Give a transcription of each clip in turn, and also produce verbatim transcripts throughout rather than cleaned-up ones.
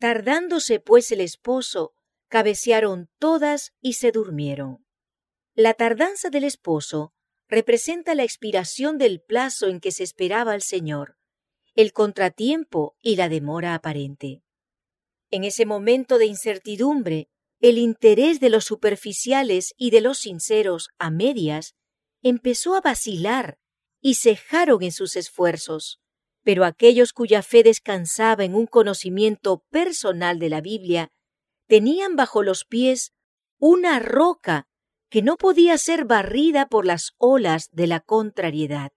Tardándose pues el esposo, cabecearon todas y se durmieron. La tardanza del esposo representa la expiración del plazo en que se esperaba al Señor, el contratiempo y la demora aparente. En ese momento de incertidumbre, el interés de los superficiales y de los sinceros a medias empezó a vacilar y cejaron en sus esfuerzos. Pero aquellos cuya fe descansaba en un conocimiento personal de la Biblia tenían bajo los pies una roca que no podía ser barrida por las olas de la contrariedad.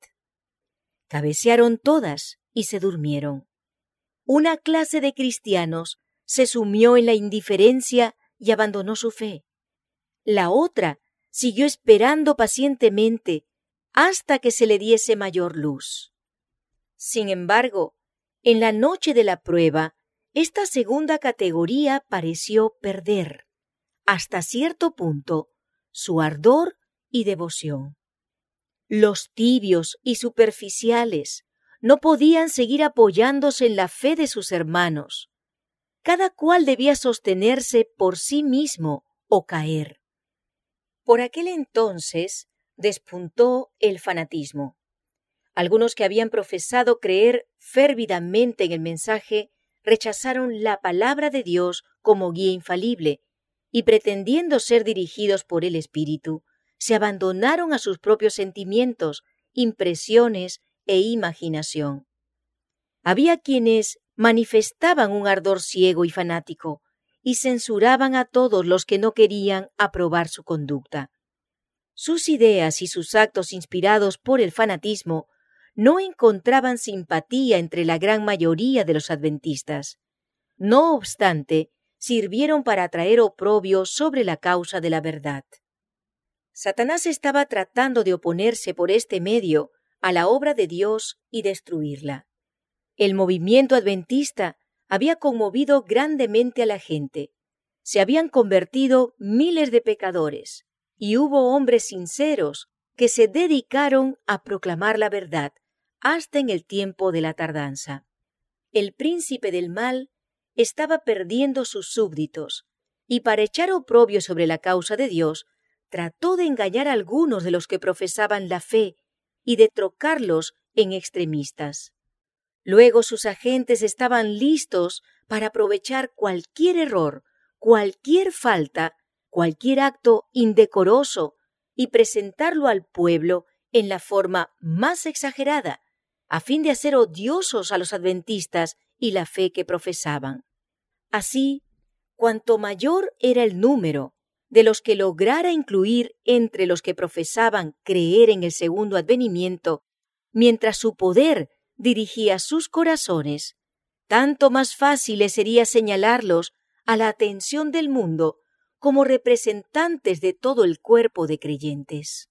Cabecearon todas y se durmieron. Una clase de cristianos se sumió en la indiferencia y abandonó su fe. La otra siguió esperando pacientemente hasta que se le diese mayor luz. Sin embargo, en la noche de la prueba, esta segunda categoría pareció perder, hasta cierto punto, su ardor y devoción. Los tibios y superficiales no podían seguir apoyándose en la fe de sus hermanos. Cada cual debía sostenerse por sí mismo o caer. Por aquel entonces despuntó el fanatismo. Algunos que habían profesado creer férvidamente en el mensaje rechazaron la palabra de Dios como guía infalible y, pretendiendo ser dirigidos por el Espíritu, se abandonaron a sus propios sentimientos, impresiones e imaginación. Había quienes manifestaban un ardor ciego y fanático y censuraban a todos los que no querían aprobar su conducta. Sus ideas y sus actos inspirados por el fanatismo no encontraban simpatía entre la gran mayoría de los adventistas. No obstante, sirvieron para atraer oprobio sobre la causa de la verdad. Satanás estaba tratando de oponerse por este medio a la obra de Dios y destruirla. El movimiento adventista había conmovido grandemente a la gente. Se habían convertido miles de pecadores y hubo hombres sinceros que se dedicaron a proclamar la verdad hasta en el tiempo de la tardanza. El príncipe del mal estaba perdiendo sus súbditos y para echar oprobio sobre la causa de Dios trató de engañar a algunos de los que profesaban la fe y de trocarlos en extremistas. Luego sus agentes estaban listos para aprovechar cualquier error, cualquier falta, cualquier acto indecoroso y presentarlo al pueblo en la forma más exagerada, a fin de hacer odiosos a los adventistas y la fe que profesaban. Así, cuanto mayor era el número de los que lograra incluir entre los que profesaban creer en el segundo advenimiento, mientras su poder dirigía sus corazones, tanto más fácil les sería señalarlos a la atención del mundo como representantes de todo el cuerpo de creyentes.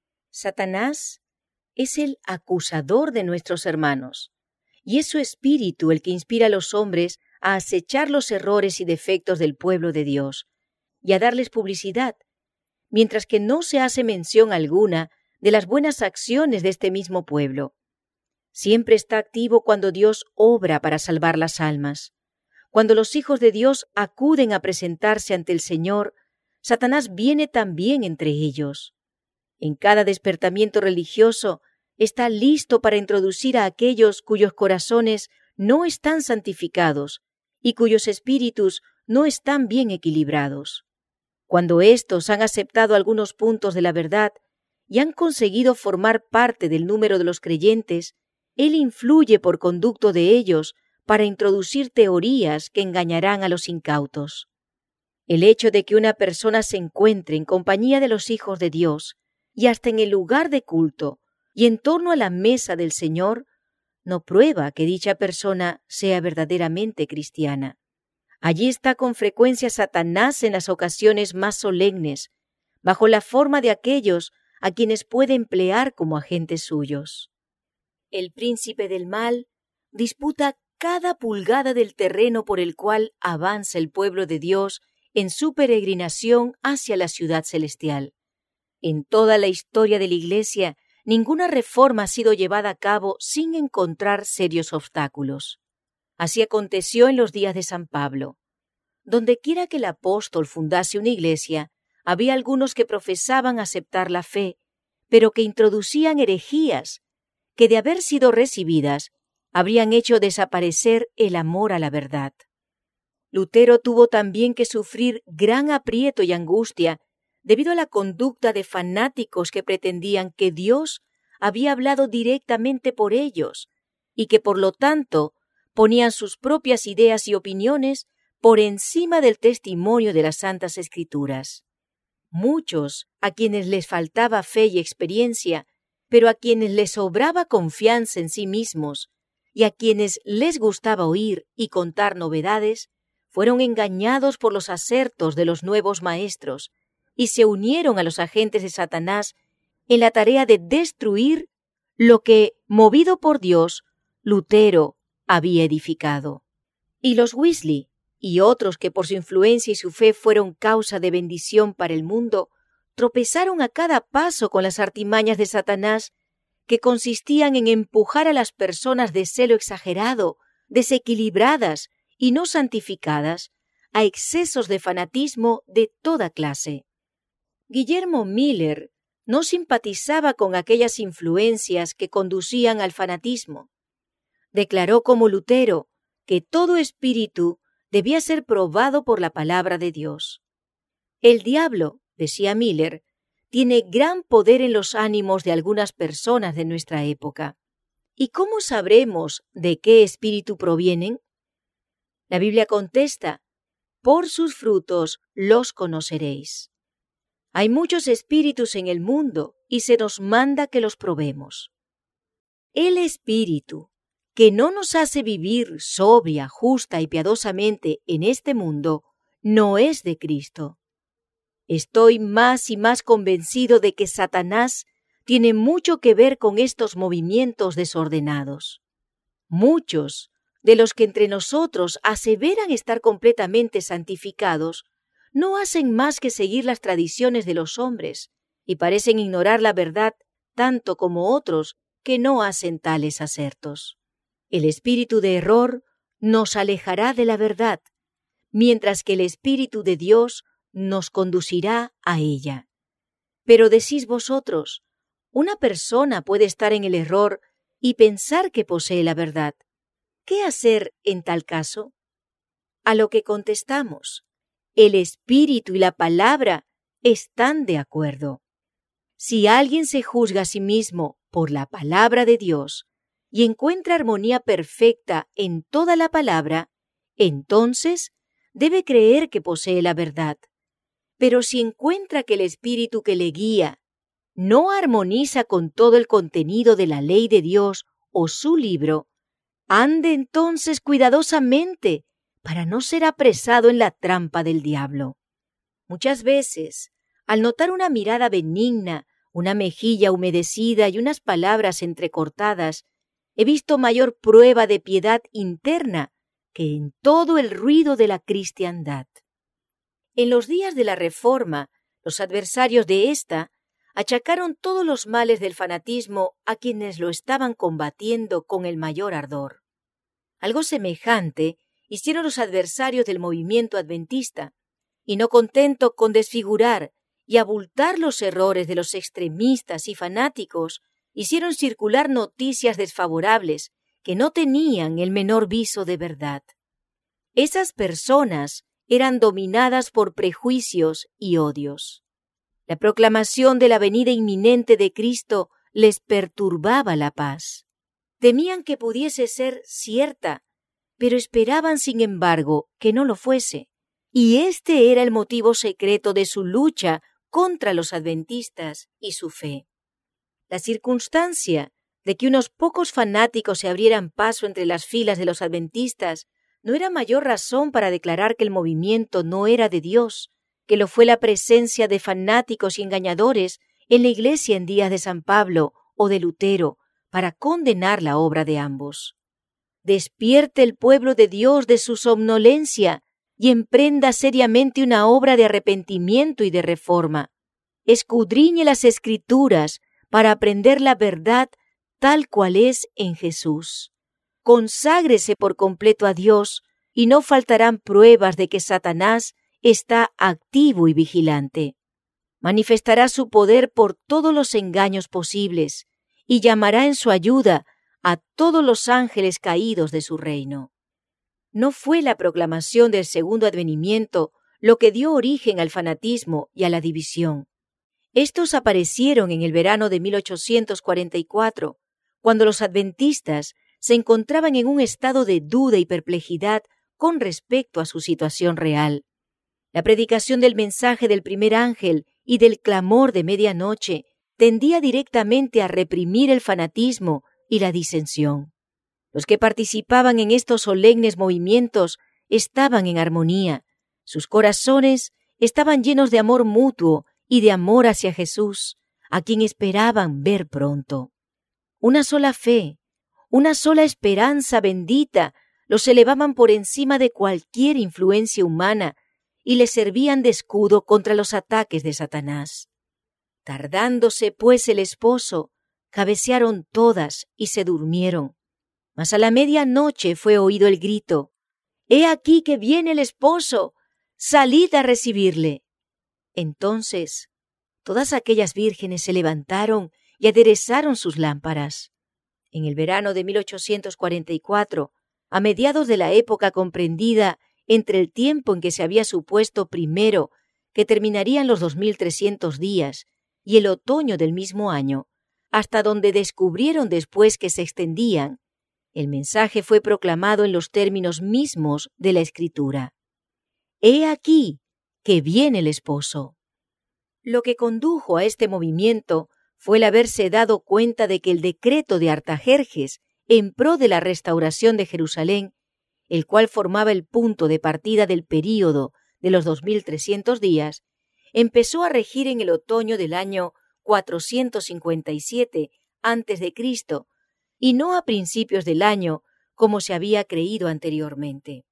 Satanás es el acusador de nuestros hermanos, y es su espíritu el que inspira a los hombres a acechar los errores y defectos del pueblo de Dios y a darles publicidad, mientras que no se hace mención alguna de las buenas acciones de este mismo pueblo. Siempre está activo cuando Dios obra para salvar las almas. Cuando los hijos de Dios acuden a presentarse ante el Señor, Satanás viene también entre ellos. En cada despertamiento religioso está listo para introducir a aquellos cuyos corazones no están santificados y cuyos espíritus no están bien equilibrados. Cuando éstos han aceptado algunos puntos de la verdad y han conseguido formar parte del número de los creyentes, él influye por conducto de ellos para introducir teorías que engañarán a los incautos. El hecho de que una persona se encuentre en compañía de los hijos de Dios y hasta en el lugar de culto y en torno a la mesa del Señor, no prueba que dicha persona sea verdaderamente cristiana. Allí está con frecuencia Satanás en las ocasiones más solemnes, bajo la forma de aquellos a quienes puede emplear como agentes suyos. El príncipe del mal disputa cada pulgada del terreno por el cual avanza el pueblo de Dios en su peregrinación hacia la ciudad celestial. En toda la historia de la Iglesia, ninguna reforma ha sido llevada a cabo sin encontrar serios obstáculos. Así aconteció en los días de San Pablo. Dondequiera que el apóstol fundase una iglesia, había algunos que profesaban aceptar la fe, pero que introducían herejías, que de haber sido recibidas, habrían hecho desaparecer el amor a la verdad. Lutero tuvo también que sufrir gran aprieto y angustia debido a la conducta de fanáticos que pretendían que Dios había hablado directamente por ellos y que por lo tanto ponían sus propias ideas y opiniones por encima del testimonio de las Santas Escrituras. Muchos, a quienes les faltaba fe y experiencia, pero a quienes les sobraba confianza en sí mismos y a quienes les gustaba oír y contar novedades, fueron engañados por los acertos de los nuevos maestros y se unieron a los agentes de Satanás en la tarea de destruir lo que, movido por Dios, Lutero había edificado. Y los Wesley y otros que por su influencia y su fe fueron causa de bendición para el mundo, tropezaron a cada paso con las artimañas de Satanás, que consistían en empujar a las personas de celo exagerado, desequilibradas y no santificadas, a excesos de fanatismo de toda clase. Guillermo Miller no simpatizaba con aquellas influencias que conducían al fanatismo. Declaró como Lutero que todo espíritu debía ser probado por la palabra de Dios. El diablo, decía Miller, tiene gran poder en los ánimos de algunas personas de nuestra época. ¿Y cómo sabremos de qué espíritu provienen? La Biblia contesta: por sus frutos los conoceréis. Hay muchos espíritus en el mundo y se nos manda que los probemos. El espíritu que no nos hace vivir sobria, justa y piadosamente en este mundo no es de Cristo. Estoy más y más convencido de que Satanás tiene mucho que ver con estos movimientos desordenados. Muchos de los que entre nosotros aseveran estar completamente santificados no hacen más que seguir las tradiciones de los hombres y parecen ignorar la verdad tanto como otros que no hacen tales acertos. El espíritu de error nos alejará de la verdad, mientras que el Espíritu de Dios nos conducirá a ella. Pero decís vosotros, una persona puede estar en el error y pensar que posee la verdad. ¿Qué hacer en tal caso? A lo que contestamos, el Espíritu y la palabra están de acuerdo. Si alguien se juzga a sí mismo por la palabra de Dios y encuentra armonía perfecta en toda la palabra, entonces debe creer que posee la verdad. Pero si encuentra que el Espíritu que le guía no armoniza con todo el contenido de la ley de Dios o su libro, ande entonces cuidadosamente para no ser apresado en la trampa del diablo. Muchas veces, al notar una mirada benigna, una mejilla humedecida y unas palabras entrecortadas, he visto mayor prueba de piedad interna que en todo el ruido de la cristiandad. En los días de la Reforma, los adversarios de ésta achacaron todos los males del fanatismo a quienes lo estaban combatiendo con el mayor ardor. Algo semejante hicieron los adversarios del movimiento adventista, y no contento con desfigurar y abultar los errores de los extremistas y fanáticos, hicieron circular noticias desfavorables que no tenían el menor viso de verdad. Esas personas eran dominadas por prejuicios y odios. La proclamación de la venida inminente de Cristo les perturbaba la paz. Temían que pudiese ser cierta, pero esperaban, sin embargo, que no lo fuese. Y este era el motivo secreto de su lucha contra los adventistas y su fe. La circunstancia de que unos pocos fanáticos se abrieran paso entre las filas de los adventistas no era mayor razón para declarar que el movimiento no era de Dios, que lo fue la presencia de fanáticos y engañadores en la iglesia en días de San Pablo o de Lutero para condenar la obra de ambos. Despierte el pueblo de Dios de su somnolencia y emprenda seriamente una obra de arrepentimiento y de reforma. Escudriñe las Escrituras para aprender la verdad tal cual es en Jesús. conságrese por completo a Dios y no faltarán pruebas de que Satanás está activo y vigilante. Manifestará su poder por todos los engaños posibles y llamará en su ayuda a todos los ángeles caídos de su reino. No fue la proclamación del segundo advenimiento lo que dio origen al fanatismo y a la división. Estos aparecieron en el verano de mil ochocientos cuarenta y cuatro, cuando los adventistas se encontraban en un estado de duda y perplejidad con respecto a su situación real. La predicación del mensaje del primer ángel y del clamor de medianoche tendía directamente a reprimir el fanatismo y la disensión. Los que participaban en estos solemnes movimientos estaban en armonía. Sus corazones estaban llenos de amor mutuo y de amor hacia Jesús, a quien esperaban ver pronto. Una sola fe, una sola esperanza bendita los elevaban por encima de cualquier influencia humana y les servían de escudo contra los ataques de Satanás. Tardándose, pues, el esposo, cabecearon todas y se durmieron. Mas a la medianoche fue oído el grito: «¡He aquí que viene el esposo! ¡Salid a recibirle!». Entonces, todas aquellas vírgenes se levantaron y aderezaron sus lámparas. En el verano de mil ochocientos cuarenta y cuatro, a mediados de la época comprendida entre el tiempo en que se había supuesto primero que terminarían los dos mil trescientos días y el otoño del mismo año, hasta donde descubrieron después que se extendían, el mensaje fue proclamado en los términos mismos de la Escritura: «He aquí que viene el esposo». Lo que condujo a este movimiento fue el haberse dado cuenta de que el decreto de Artajerjes en pro de la restauración de Jerusalén, el cual formaba el punto de partida del período de los dos mil trescientos días, empezó a regir en el otoño del año cuatrocientos cincuenta y siete antes de Cristo y no a principios del año como se había creído anteriormente.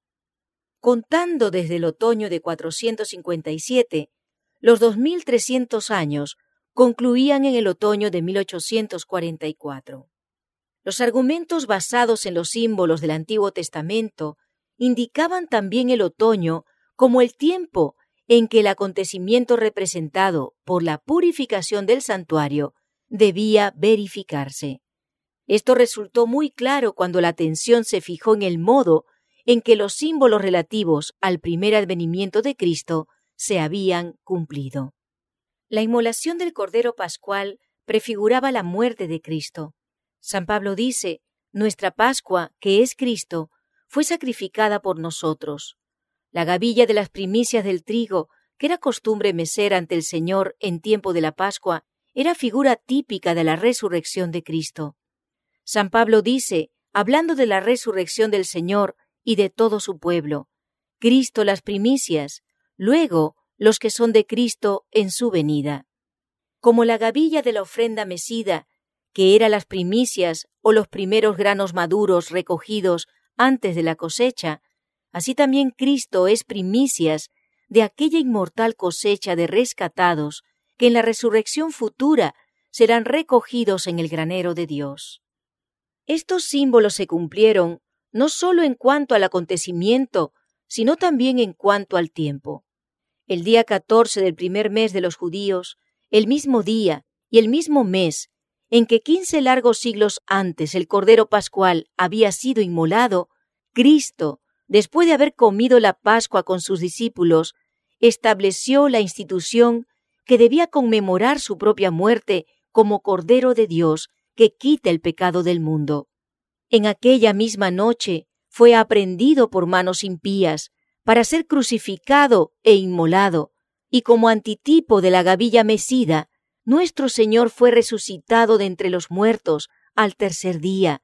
Contando desde el otoño de cuatrocientos cincuenta y siete, los dos mil trescientos años concluían en el otoño de mil ochocientos cuarenta y cuatro. Los argumentos basados en los símbolos del Antiguo Testamento indicaban también el otoño como el tiempo en que el acontecimiento representado por la purificación del santuario debía verificarse. Esto resultó muy claro cuando la atención se fijó en el modo en que los símbolos relativos al primer advenimiento de Cristo se habían cumplido. La inmolación del Cordero Pascual prefiguraba la muerte de Cristo. San Pablo dice: «Nuestra Pascua, que es Cristo, fue sacrificada por nosotros». La gavilla de las primicias del trigo, que era costumbre mecer ante el Señor en tiempo de la Pascua, era figura típica de la resurrección de Cristo. San Pablo dice, hablando de la resurrección del Señor y de todo su pueblo: «Cristo las primicias, luego los que son de Cristo en su venida». Como la gavilla de la ofrenda mecida, que era las primicias o los primeros granos maduros recogidos antes de la cosecha, así también Cristo es primicias de aquella inmortal cosecha de rescatados que en la resurrección futura serán recogidos en el granero de Dios. Estos símbolos se cumplieron no solo en cuanto al acontecimiento, sino también en cuanto al tiempo. El día catorce del primer mes de los judíos, el mismo día y el mismo mes en que quince largos siglos antes el Cordero Pascual había sido inmolado, Cristo, después de haber comido la Pascua con sus discípulos, estableció la institución que debía conmemorar su propia muerte como Cordero de Dios que quita el pecado del mundo. En aquella misma noche fue aprehendido por manos impías para ser crucificado e inmolado, y como antitipo de la gavilla mecida, nuestro Señor fue resucitado de entre los muertos al tercer día,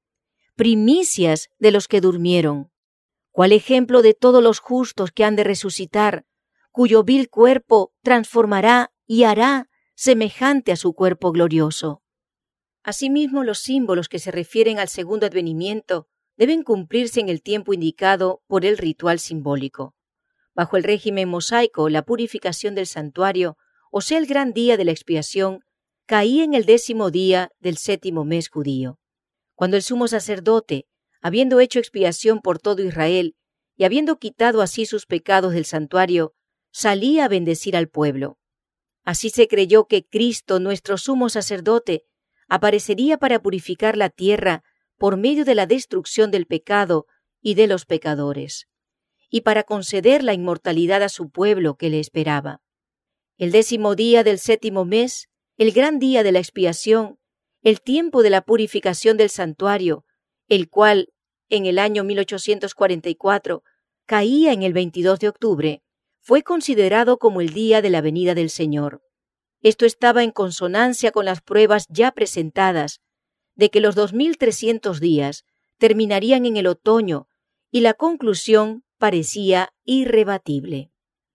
primicias de los que durmieron. ¿Cuál ejemplo de todos los justos que han de resucitar, cuyo vil cuerpo transformará y hará semejante a su cuerpo glorioso? Asimismo, los símbolos que se refieren al segundo advenimiento deben cumplirse en el tiempo indicado por el ritual simbólico. Bajo el régimen mosaico, la purificación del santuario, o sea el gran día de la expiación, caía en el décimo día del séptimo mes judío. Cuando el sumo sacerdote habiendo hecho expiación por todo Israel y habiendo quitado así sus pecados del santuario, salía a bendecir al pueblo. Así se creyó que Cristo, nuestro sumo sacerdote, aparecería para purificar la tierra por medio de la destrucción del pecado y de los pecadores, y para conceder la inmortalidad a su pueblo que le esperaba. El décimo día del séptimo mes, el gran día de la expiación, el tiempo de la purificación del santuario, el cual, en el año mil ochocientos cuarenta y cuatro, caía en el veintidós de octubre, fue considerado como el día de la venida del Señor. Esto estaba en consonancia con las pruebas ya presentadas de que los dos mil trescientos días terminarían en el otoño y la conclusión parecía irrebatible.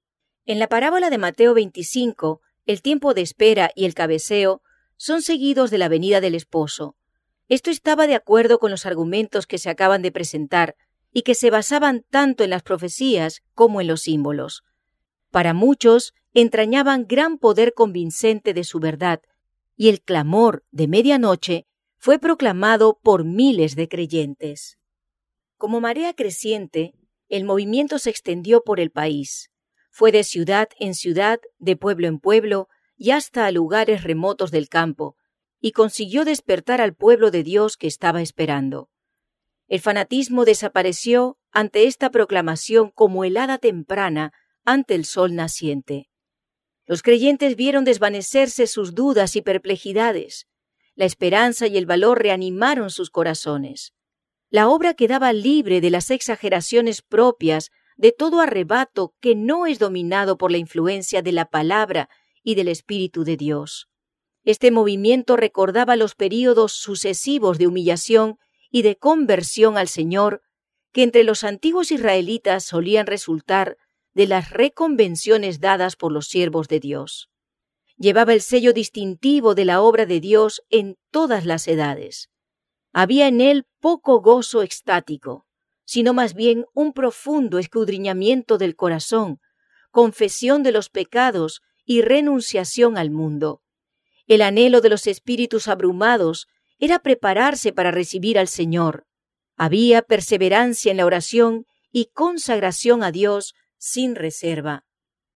En la parábola de Mateo veinticinco, el tiempo de espera y el cabeceo son seguidos de la venida del esposo. Esto estaba de acuerdo con los argumentos que se acaban de presentar y que se basaban tanto en las profecías como en los símbolos. Para muchos, entrañaban gran poder convincente de su verdad, y el clamor de medianoche fue proclamado por miles de creyentes. Como marea creciente, el movimiento se extendió por el país. Fue de ciudad en ciudad, de pueblo en pueblo, y hasta a lugares remotos del campo, y consiguió despertar al pueblo de Dios que estaba esperando. El fanatismo desapareció ante esta proclamación como helada temprana ante el sol naciente. Los creyentes vieron desvanecerse sus dudas y perplejidades. La esperanza y el valor reanimaron sus corazones. La obra quedaba libre de las exageraciones propias de todo arrebato que no es dominado por la influencia de la palabra y del Espíritu de Dios. Este movimiento recordaba los períodos sucesivos de humillación y de conversión al Señor que entre los antiguos israelitas solían resultar de las reconvenciones dadas por los siervos de Dios. Llevaba el sello distintivo de la obra de Dios en todas las edades. Había en él poco gozo extático, sino más bien un profundo escudriñamiento del corazón, confesión de los pecados y renunciación al mundo. El anhelo de los espíritus abrumados era prepararse para recibir al Señor. Había perseverancia en la oración y consagración a Dios sin reserva.